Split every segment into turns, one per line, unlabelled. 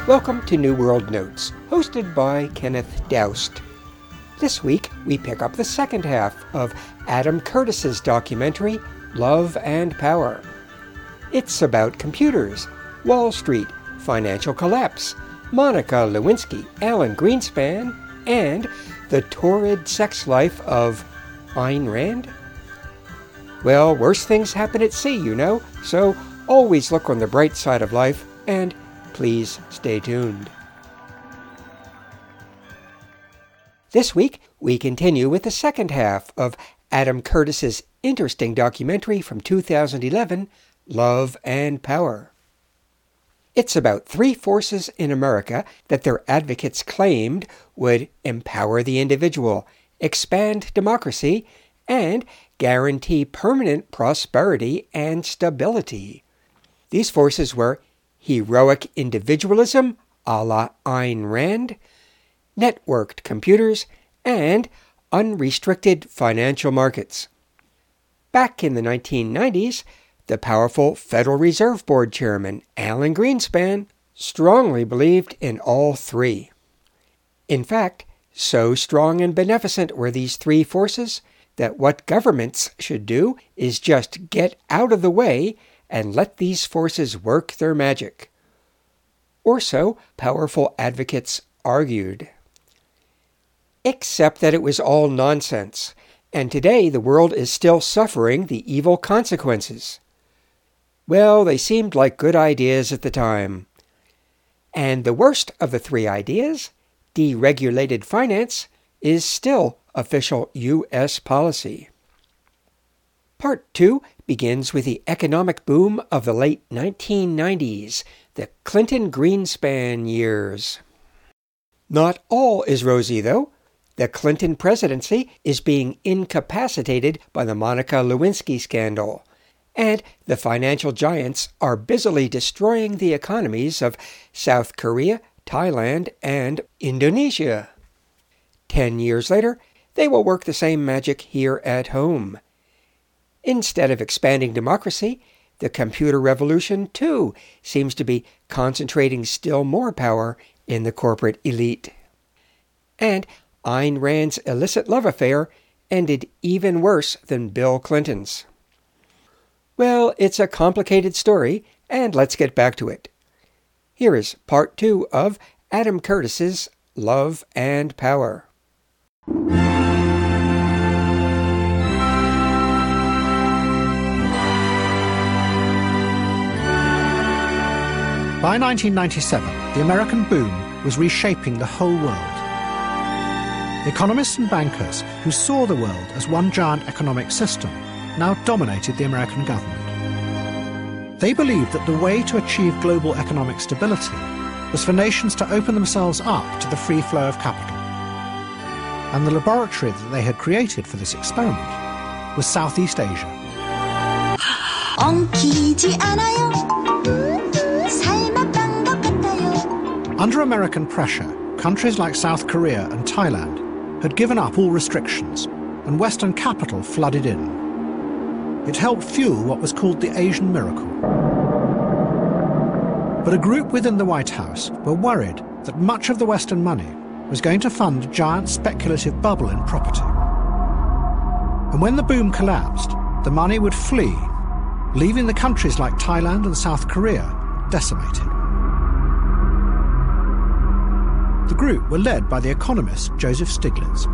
Welcome to New World Notes, hosted by Kenneth Doust. This week, we pick up the second half of Adam Curtis's documentary, Love and Power. It's about computers, Wall Street, financial collapse, Monica Lewinsky, Alan Greenspan, and the torrid sex life of Ayn Rand. Well, worse things happen at sea, you know, so always look on the bright side of life, and please stay tuned. This week, we continue with the second half of Adam Curtis's interesting documentary from 2011, Love and Power. It's about three forces in America that their advocates claimed would empower the individual, expand democracy, and guarantee permanent prosperity and stability. These forces were heroic individualism, a la Ayn Rand, networked computers, and unrestricted financial markets. Back in the 1990s, the powerful Federal Reserve Board chairman, Alan Greenspan, strongly believed in all three. In fact, so strong and beneficent were these three forces that what governments should do is just get out of the way and let these forces work their magic. Or so powerful advocates argued. Except that it was all nonsense, and today the world is still suffering the evil consequences. Well, they seemed like good ideas at the time. And the worst of the three ideas, deregulated finance, is still official U.S. policy. Part 2 begins with the economic boom of the late 1990s, the Clinton-Greenspan years. Not all is rosy, though. The Clinton presidency is being incapacitated by the Monica Lewinsky scandal, and the financial giants are busily destroying the economies of South Korea, Thailand, and Indonesia. 10 years later, they will work the same magic here at home. Instead of expanding democracy, the computer revolution, too, seems to be concentrating still more power in the corporate elite. And Ayn Rand's illicit love affair ended even worse than Bill Clinton's. Well, it's a complicated story, and let's get back to it. Here is part 2 of Adam Curtis's Love and Power.
By 1997, the American boom was reshaping the whole world. Economists and bankers who saw the world as one giant economic system now dominated the American government. They believed that the way to achieve global economic stability was for nations to open themselves up to the free flow of capital. And the laboratory that they had created for this experiment was Southeast Asia. Under American pressure, countries like South Korea and Thailand had given up all restrictions, and Western capital flooded in. It helped fuel what was called the Asian miracle. But a group within the White House were worried that much of the Western money was going to fund a giant speculative bubble in property. And when the boom collapsed, the money would flee, leaving the countries like Thailand and South Korea decimated. The group were led by the economist Joseph Stiglitz.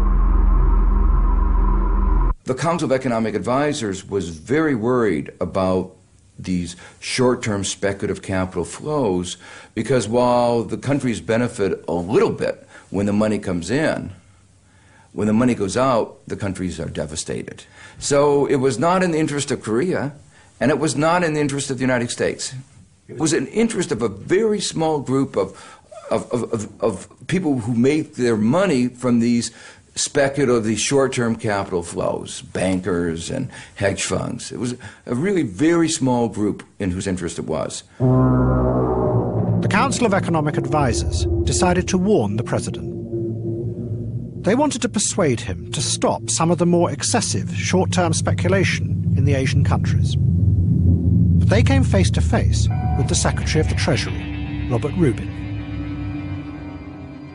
The Council of Economic Advisors was very worried about these short-term speculative capital flows because while the countries benefit a little bit when the money comes in, when the money goes out, the countries are devastated. So it was not in the interest of Korea, and it was not in the interest of the United States. It was in the interest of a very small group of people who make their money from these speculative, these short-term capital flows, bankers and hedge funds. It was a really very small group in whose interest it was.
The Council of Economic Advisors decided to warn the president. They wanted to persuade him to stop some of the more excessive short-term speculation in the Asian countries. But they came face to face with the Secretary of the Treasury, Robert Rubin.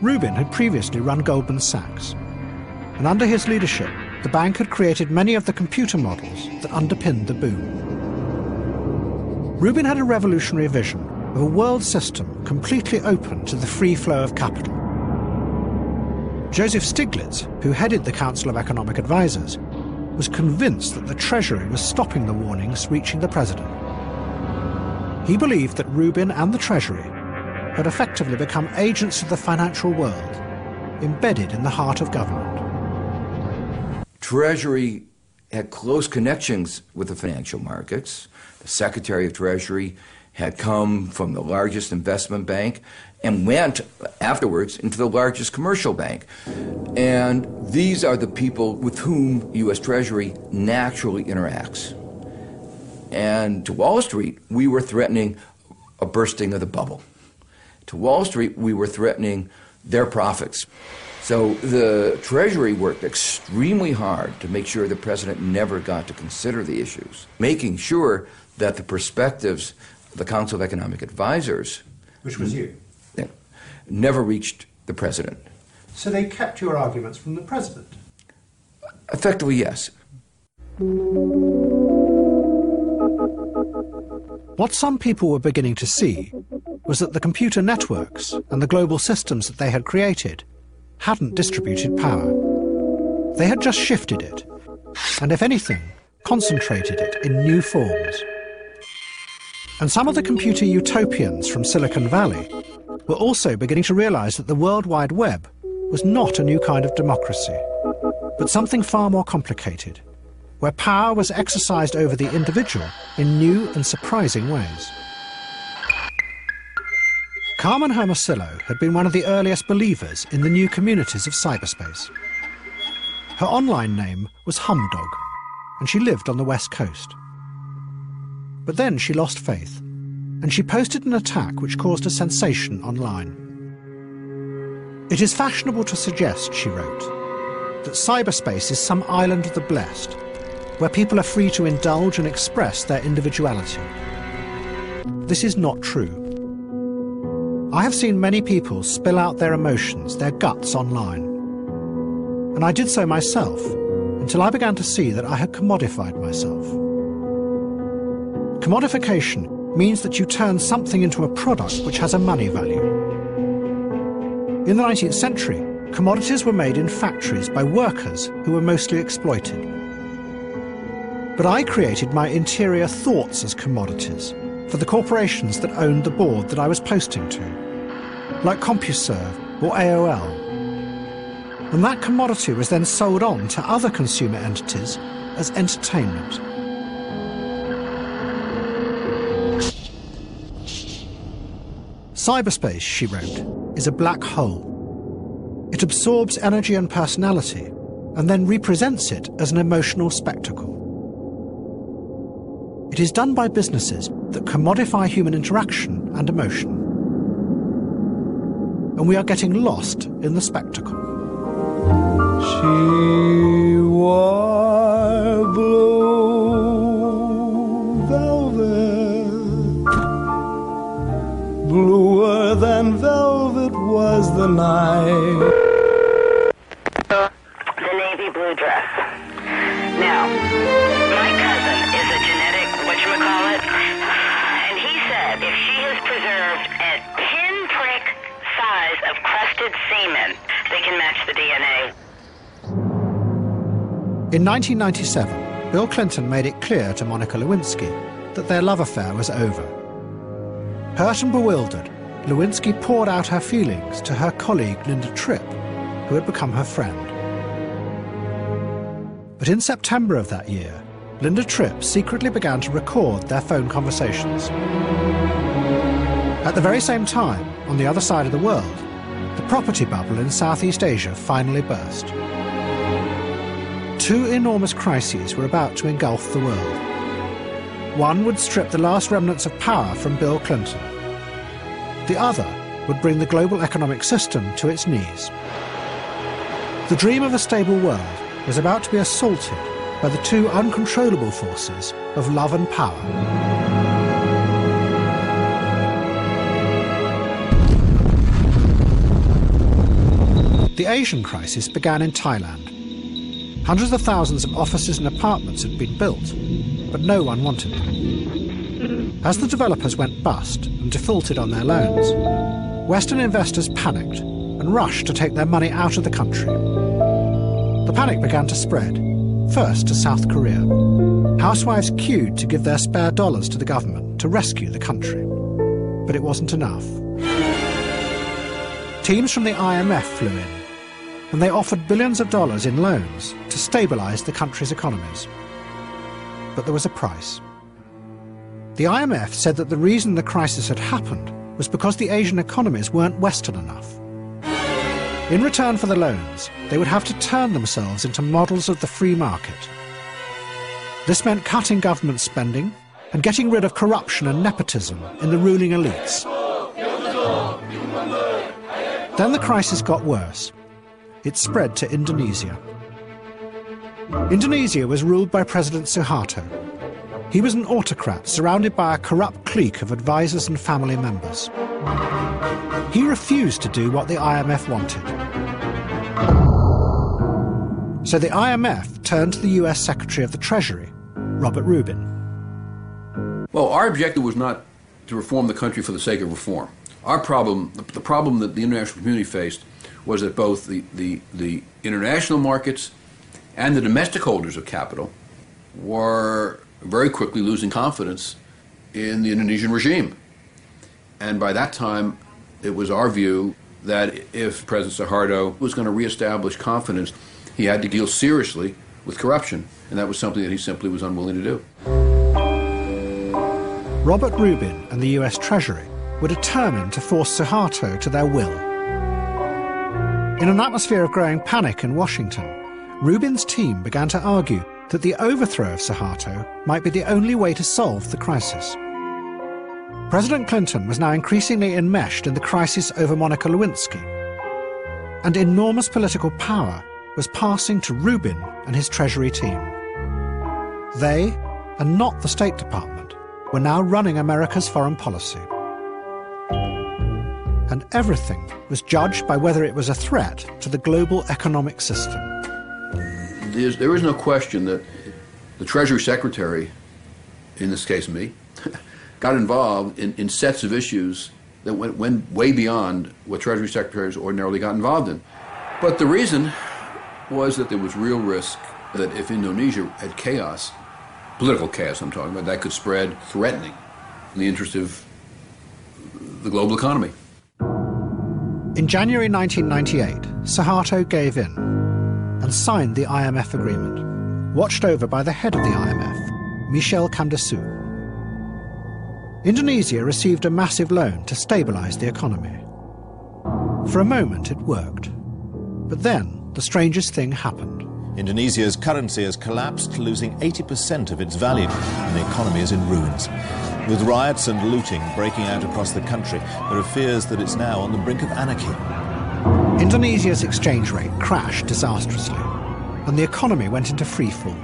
Rubin had previously run Goldman Sachs, and under his leadership, the bank had created many of the computer models that underpinned the boom. Rubin had a revolutionary vision of a world system completely open to the free flow of capital. Joseph Stiglitz, who headed the Council of Economic Advisers, was convinced that the Treasury was stopping the warnings reaching the president. He believed that Rubin and the Treasury had effectively become agents of the financial world, embedded in the heart of government.
Treasury had close connections with the financial markets. The Secretary of Treasury had come from the largest investment bank and went afterwards into the largest commercial bank. And these are the people with whom U.S. Treasury naturally interacts. And to Wall Street, we were threatening a bursting of the bubble. To Wall Street, we were threatening their profits. So the Treasury worked extremely hard to make sure the president never got to consider the issues, making sure that the perspectives of the Council of Economic Advisers,
Which was you.
never reached the president.
So they kept your arguments from the president?
Effectively, yes.
What some people were beginning to see was that the computer networks and the global systems that they had created hadn't distributed power. They had just shifted it, and if anything, concentrated it in new forms. And some of the computer utopians from Silicon Valley were also beginning to realize that the World Wide Web was not a new kind of democracy, but something far more complicated, where power was exercised over the individual in new and surprising ways. Carmen Hermosillo had been one of the earliest believers in the new communities of cyberspace. Her online name was Humdog, and she lived on the West Coast. But then she lost faith, and she posted an attack which caused a sensation online. "It is fashionable to suggest," she wrote, "that cyberspace is some island of the blessed, where people are free to indulge and express their individuality. This is not true. I have seen many people spill out their emotions, their guts online. And I did so myself, until I began to see that I had commodified myself. Commodification means that you turn something into a product which has a money value. In the 19th century, commodities were made in factories by workers who were mostly exploited. But I created my interior thoughts as commodities for the corporations that owned the board that I was posting to, like CompuServe or AOL. And that commodity was then sold on to other consumer entities as entertainment. Cyberspace," she wrote, "is a black hole. It absorbs energy and personality and then represents it as an emotional spectacle. It is done by businesses that commodify human interaction and emotion. And we are getting lost in the spectacle."
She wore blue velvet, bluer than velvet was the night.
The navy blue dress. Now, my cousin is a genetic whatchamacallit, and he said if she has preserved a pinprick size of crusted semen, they can match the DNA.
In 1997, Bill Clinton made it clear to Monica Lewinsky that their love affair was over. Hurt and bewildered, Lewinsky poured out her feelings to her colleague Linda Tripp, who had become her friend. But in September of that year, Linda Tripp secretly began to record their phone conversations. At the very same time, on the other side of the world, the property bubble in Southeast Asia finally burst. Two enormous crises were about to engulf the world. One would strip the last remnants of power from Bill Clinton. The other would bring the global economic system to its knees. The dream of a stable world was about to be assaulted by the two uncontrollable forces of love and power. The Asian crisis began in Thailand. Hundreds of thousands of offices and apartments had been built, but no one wanted them. As the developers went bust and defaulted on their loans, Western investors panicked and rushed to take their money out of the country. The panic began to spread, first to South Korea. Housewives queued to give their spare dollars to the government to rescue the country. But it wasn't enough. Teams from the IMF flew in, and they offered billions of dollars in loans to stabilise the country's economies. But there was a price. The IMF said that the reason the crisis had happened was because the Asian economies weren't Western enough. In return for the loans, they would have to turn themselves into models of the free market. This meant cutting government spending and getting rid of corruption and nepotism in the ruling elites. Then the crisis got worse. It spread to Indonesia. Indonesia was ruled by President Suharto. He was an autocrat surrounded by a corrupt clique of advisors and family members. He refused to do what the IMF wanted. So the IMF turned to the US Secretary of the Treasury, Robert Rubin.
Well, our objective was not to reform the country for the sake of reform. Our problem, the problem that the international community faced, was that both the international markets and the domestic holders of capital were very quickly losing confidence in the Indonesian regime. And by that time, it was our view that if President Suharto was going to reestablish confidence, he had to deal seriously with corruption. And that was something that he simply was unwilling to do.
Robert Rubin and the US Treasury were determined to force Suharto to their will. In an atmosphere of growing panic in Washington, Rubin's team began to argue that the overthrow of Suharto might be the only way to solve the crisis. President Clinton was now increasingly enmeshed in the crisis over Monica Lewinsky, and enormous political power was passing to Rubin and his Treasury team. They, and not the State Department, were now running America's foreign policy. And everything was judged by whether it was a threat to the global economic system.
There is no question that the Treasury Secretary, in this case me, got involved in sets of issues that went way beyond what Treasury Secretaries ordinarily got involved in. But the reason was that there was real risk that if Indonesia had chaos, political chaos I'm talking about, that could spread threatening in the interest of the global economy.
In January 1998, Suharto gave in and signed the IMF agreement, watched over by the head of the IMF, Michel Camdessus. Indonesia received a massive loan to stabilise the economy. For a moment it worked, but then the strangest thing happened.
Indonesia's currency has collapsed, losing 80% of its value, and the economy is in ruins. With riots and looting breaking out across the country, there are fears that it's now on the brink of anarchy.
Indonesia's exchange rate crashed disastrously, and the economy went into freefall.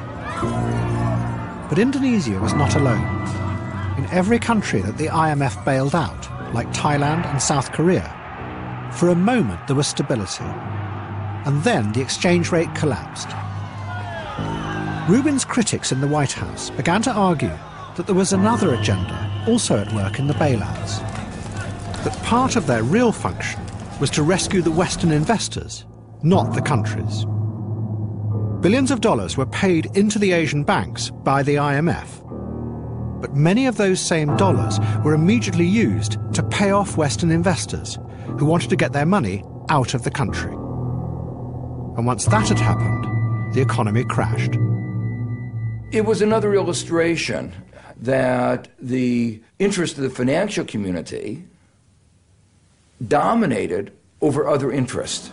But Indonesia was not alone. In every country that the IMF bailed out, like Thailand and South Korea, for a moment there was stability, and then the exchange rate collapsed. Rubin's critics in the White House began to argue that there was another agenda also at work in the bailouts, that part of their real function was to rescue the Western investors, not the countries. Billions of dollars were paid into the Asian banks by the IMF, but many of those same dollars were immediately used to pay off Western investors who wanted to get their money out of the country. And once that had happened, the economy crashed.
It was another illustration that the interest of the financial community dominated over other interests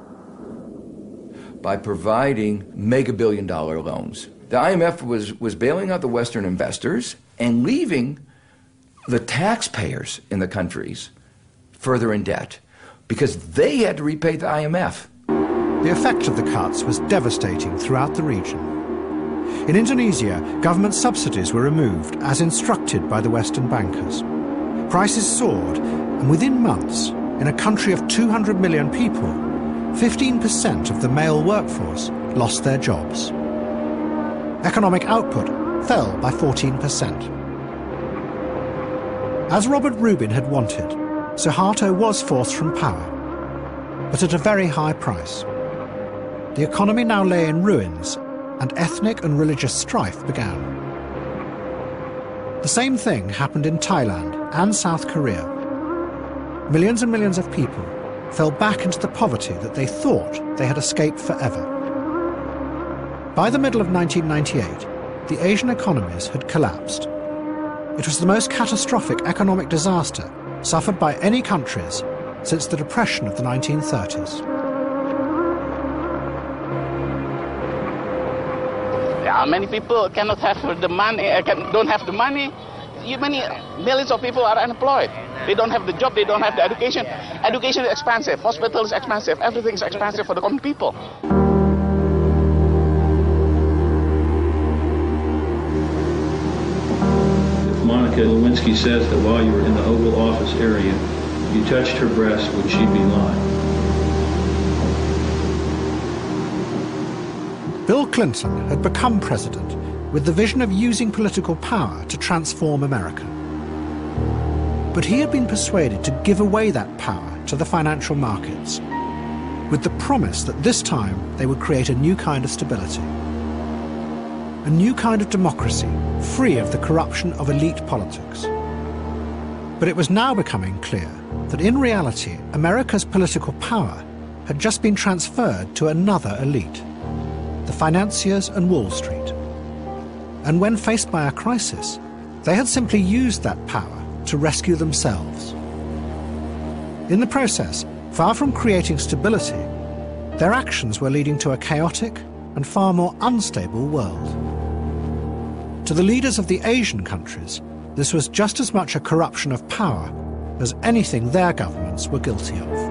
by providing mega-billion-dollar loans. The IMF was bailing out the Western investors and leaving the taxpayers in the countries further in debt because they had to repay the IMF.
The effect of the cuts was devastating throughout the region. In Indonesia, government subsidies were removed as instructed by the Western bankers. Prices soared, and within months, in a country of 200 million people, 15% of the male workforce lost their jobs. Economic output fell by 14%. As Robert Rubin had wanted, Suharto was forced from power, but at a very high price. The economy now lay in ruins, and ethnic and religious strife began. The same thing happened in Thailand and South Korea. Millions and millions of people fell back into the poverty that they thought they had escaped forever. By the middle of 1998, the Asian economies had collapsed. It was the most catastrophic economic disaster suffered by any countries since the Depression of the 1930s.
Many people cannot have the money, don't have the money. Many millions of people are unemployed. They don't have the job, they don't have the education. Education is expensive, hospital is expensive, everything is expensive for the common people.
If Monica Lewinsky says that while you were in the Oval Office area, you touched her breast, would she be lying?
Bill Clinton had become president with the vision of using political power to transform America. But he had been persuaded to give away that power to the financial markets, with the promise that this time they would create a new kind of stability, a new kind of democracy, free of the corruption of elite politics. But it was now becoming clear that in reality, America's political power had just been transferred to another elite, the financiers and Wall Street. And when faced by a crisis, they had simply used that power to rescue themselves. In the process, far from creating stability, their actions were leading to a chaotic and far more unstable world. To the leaders of the Asian countries, this was just as much a corruption of power as anything their governments were guilty of.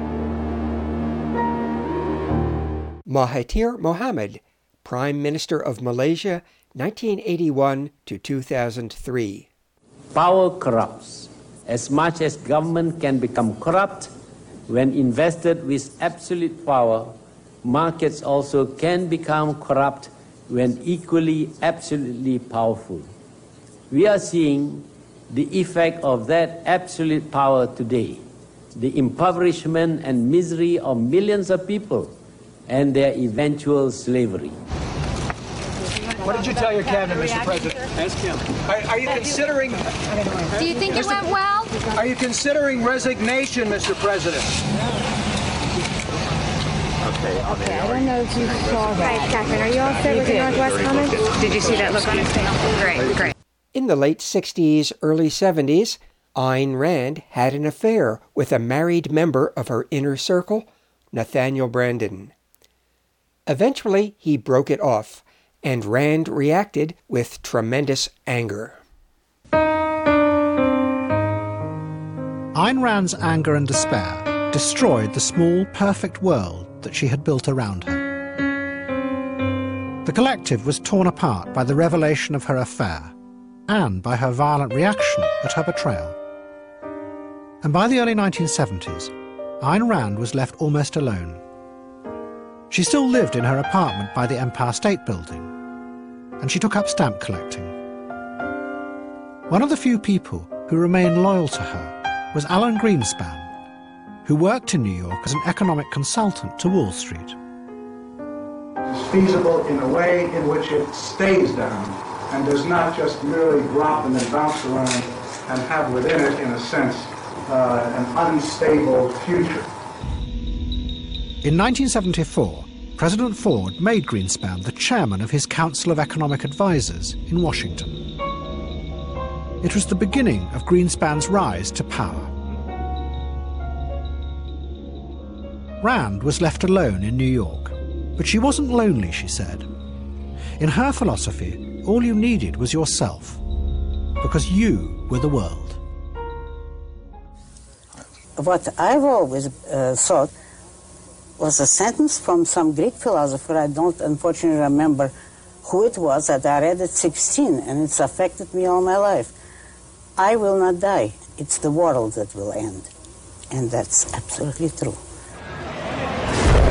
Mahathir Mohamad, Prime Minister of Malaysia, 1981 to 2003.
Power corrupts. As much as government can become corrupt, when invested with absolute power, markets also can become corrupt when equally absolutely powerful. We are seeing the effect of that absolute power today, the impoverishment and misery of millions of people and their eventual slavery.
What did you tell your cabinet, Mr. President?
Ask him.
Are you considering...
Do you think it went well?
Are you considering resignation, Mr. President?
Okay, I don't know if you saw that. Hi, Catherine, are you all set with the Northwest comments? Did you see that look on his face? Great.
In the late 60s, early 70s, Ayn Rand had an affair with a married member of her inner circle, Nathaniel Branden. Eventually, he broke it off, and Rand reacted with tremendous anger.
Ayn Rand's anger and despair destroyed the small, perfect world that she had built around her. The collective was torn apart by the revelation of her affair and by her violent reaction at her betrayal. And by the early 1970s, Ayn Rand was left almost alone. She still lived in her apartment by the Empire State Building, and she took up stamp collecting. One of the few people who remained loyal to her was Alan Greenspan, who worked in New York as an economic consultant to Wall Street.
It's feasible in a way in which it stays down and does not just merely drop and then bounce around and have within it, in a sense, an unstable future.
In 1974, President Ford made Greenspan the chairman of his Council of Economic Advisers in Washington. It was the beginning of Greenspan's rise to power. Rand was left alone in New York, but she wasn't lonely, she said. In her philosophy, all you needed was yourself, because you were the world.
What I've always thought was a sentence from some Greek philosopher. I don't unfortunately remember who it was, that I read at 16, and it's affected me all my life. I will not die. It's the world that will end. And that's absolutely true.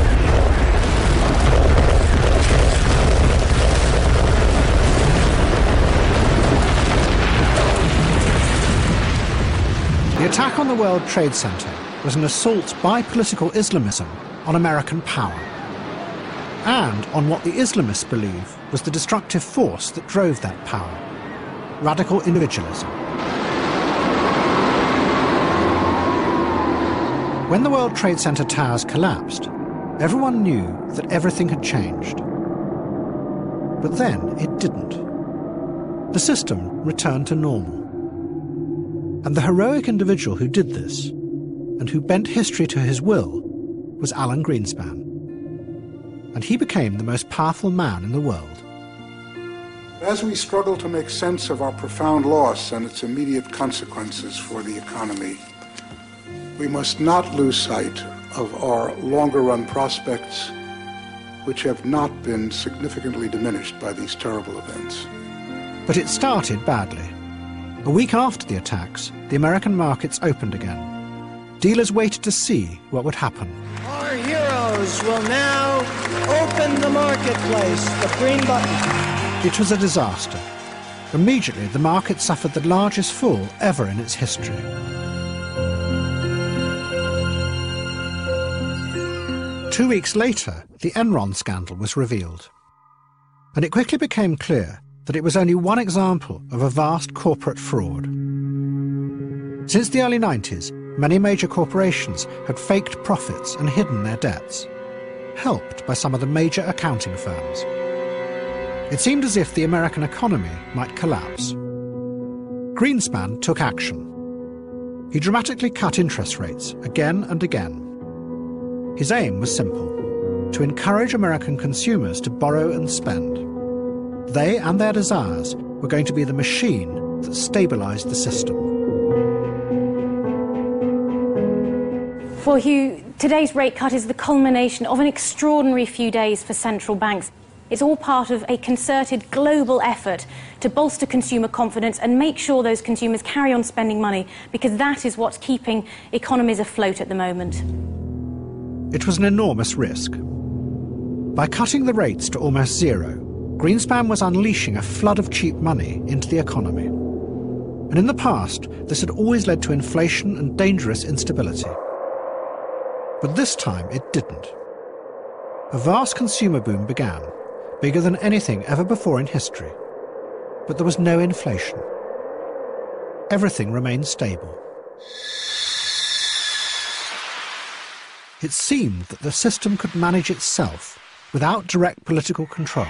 attack on the World Trade Center was an assault by political Islamism on American power, and on what the Islamists believe was the destructive force that drove that power: radical individualism. When the World Trade Center towers collapsed, everyone knew that everything had changed. But then it didn't. The system returned to normal. And the heroic individual who did this, and who bent history to his will, was Alan Greenspan. And he became the most powerful man in the world.
As we struggle to make sense of our profound loss and its immediate consequences for the economy, we must not lose sight of our longer-run prospects, which have not been significantly diminished by these terrible events.
But it started badly. A week after the attacks, the American markets opened again. Dealers waited to see what would happen.
Our heroes will now open the marketplace, the green button.
It was a disaster. Immediately, the market suffered the largest fall ever in its history. Two weeks later, the Enron scandal was revealed. And it quickly became clear that it was only one example of a vast corporate fraud. Since the early 90s, many major corporations had faked profits and hidden their debts, helped by some of the major accounting firms. It seemed as if the American economy might collapse. Greenspan took action. He dramatically cut interest rates again and again. His aim was simple: to encourage American consumers to borrow and spend. They and their desires were going to be the machine that stabilized the system.
For Hugh, today's rate cut is the culmination of an extraordinary few days for central banks. It's all part of a concerted global effort to bolster consumer confidence and make sure those consumers carry on spending money, because that is what's keeping economies afloat at the moment.
It was an enormous risk. By cutting the rates to almost zero, Greenspan was unleashing a flood of cheap money into the economy. And in the past, this had always led to inflation and dangerous instability. But this time it didn't. A vast consumer boom began, bigger than anything ever before in history. But there was no inflation. Everything remained stable. It seemed that the system could manage itself without direct political control.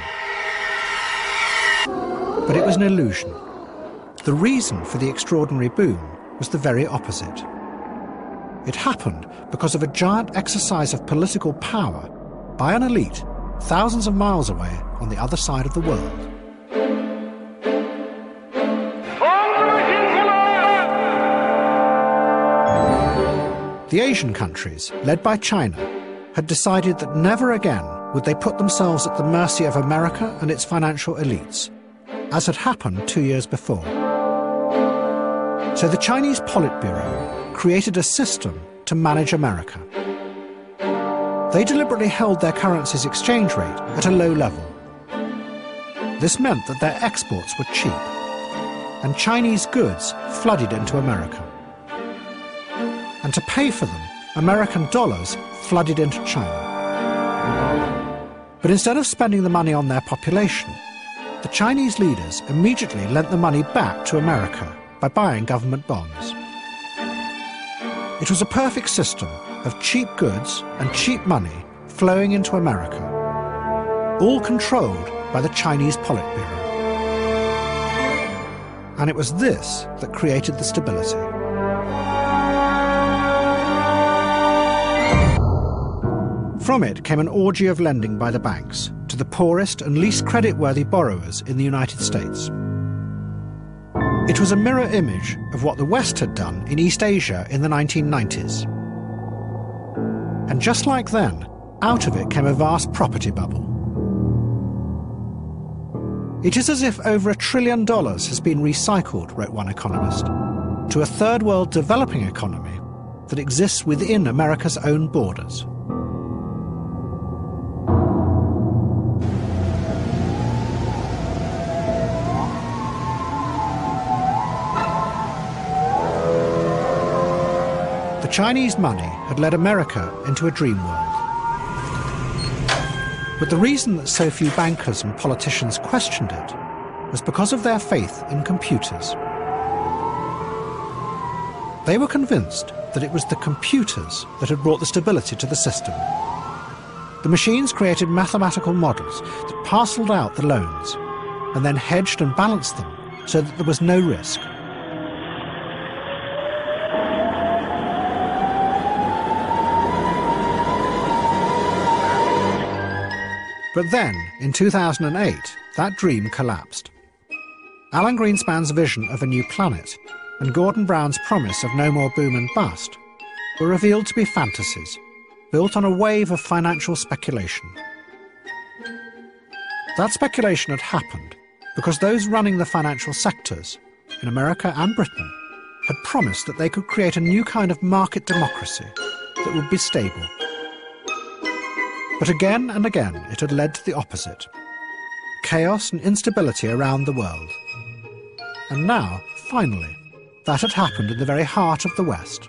But it was an illusion. The reason for the extraordinary boom was the very opposite. It happened because of a giant exercise of political power by an elite thousands of miles away on the other side of the world. The Asian countries, led by China, had decided that never again would they put themselves at the mercy of America and its financial elites, as had happened 2 years before. So the Chinese Politburo created a system to manage America. They deliberately held their currency's exchange rate at a low level. This meant that their exports were cheap, and Chinese goods flooded into America. And to pay for them, American dollars flooded into China. But instead of spending the money on their population, the Chinese leaders immediately lent the money back to America by buying government bonds. It was a perfect system of cheap goods and cheap money flowing into America, all controlled by the Chinese Politburo. And it was this that created the stability. From it came an orgy of lending by the banks to the poorest and least creditworthy borrowers in the United States. It was a mirror image of what the West had done in East Asia in the 1990s. And just like then, out of it came a vast property bubble. It is as if over $1 trillion has been recycled, wrote one economist, to a third world developing economy that exists within America's own borders. Chinese money had led America into a dream world. But the reason that so few bankers and politicians questioned it was because of their faith in computers. They were convinced that it was the computers that had brought the stability to the system. The machines created mathematical models that parcelled out the loans and then hedged and balanced them so that there was no risk. But then, in 2008, that dream collapsed. Alan Greenspan's vision of a new planet and Gordon Brown's promise of no more boom and bust were revealed to be fantasies, built on a wave of financial speculation. That speculation had happened because those running the financial sectors, in America and Britain, had promised that they could create a new kind of market democracy that would be stable. But again and again it had led to the opposite: chaos and instability around the world. And now, finally, that had happened in the very heart of the West.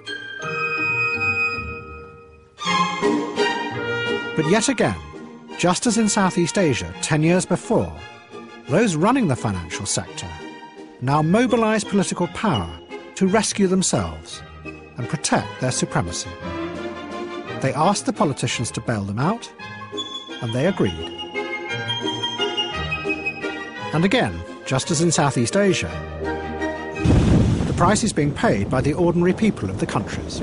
But yet again, just as in Southeast Asia 10 years before, those running the financial sector now mobilise political power to rescue themselves and protect their supremacy. They asked the politicians to bail them out, and they agreed. And again, just as in Southeast Asia, the price is being paid by the ordinary people of the countries.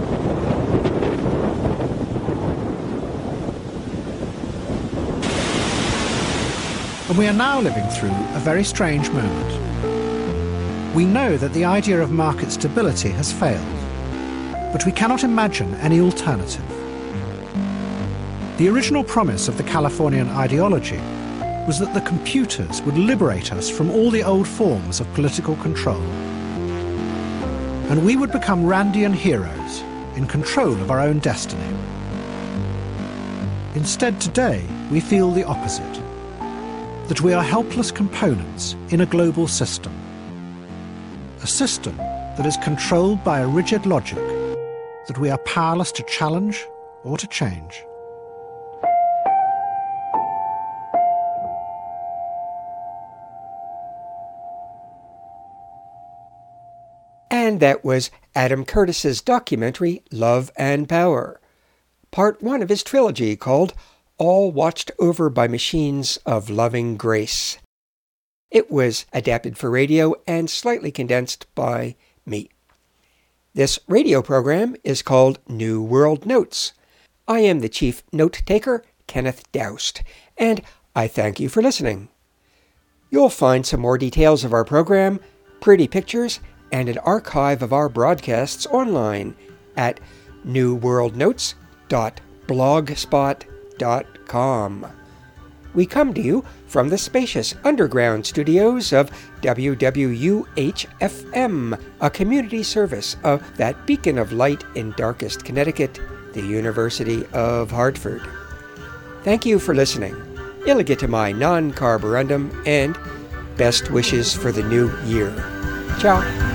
And we are now living through a very strange moment. We know that the idea of market stability has failed, but we cannot imagine any alternative. The original promise of the Californian ideology was that the computers would liberate us from all the old forms of political control. And we would become Randian heroes in control of our own destiny. Instead, today, we feel the opposite: that we are helpless components in a global system. A system that is controlled by a rigid logic that we are powerless to challenge or to change.
And that was Adam Curtis's documentary, Love and Power, part one of his trilogy called All Watched Over by Machines of Loving Grace. It was adapted for radio and slightly condensed by me. This radio program is called New World Notes. I am the chief note-taker, Kenneth Doust, and I thank you for listening. You'll find some more details of our program, pretty pictures, and an archive of our broadcasts online at newworldnotes.blogspot.com. We come to you from the spacious underground studios of WWUH-FM, a community service of that beacon of light in darkest Connecticut, the University of Hartford. Thank you for listening. Illigita mai non carborundum, and best wishes for the new year. Ciao.